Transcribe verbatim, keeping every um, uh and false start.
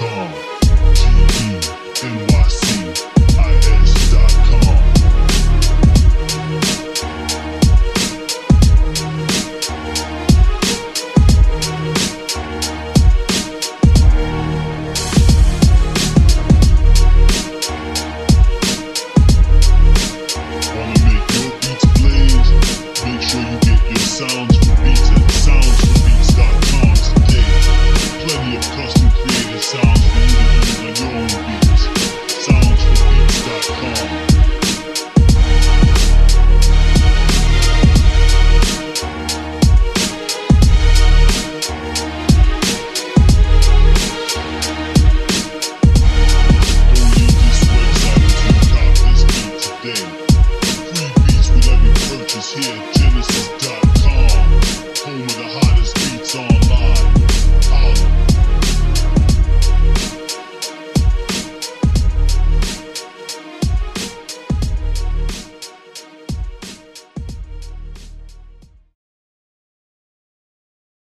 com. G E N Y C I S dot com. Wanna make your beats blaze? Make sure you get your sounds for beats at sounds for beats dot com today. Plenty of custom created sounds for you to use on your own